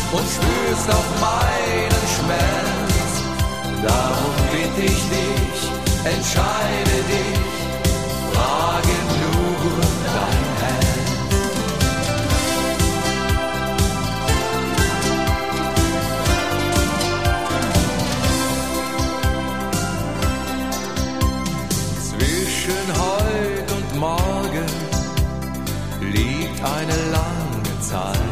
und spürst auch meinen Schmerz. Darum bitte ich dich, entscheide dich, frage nur dein Herz. Zwischen heut und morgen liegt eine lange Zeit.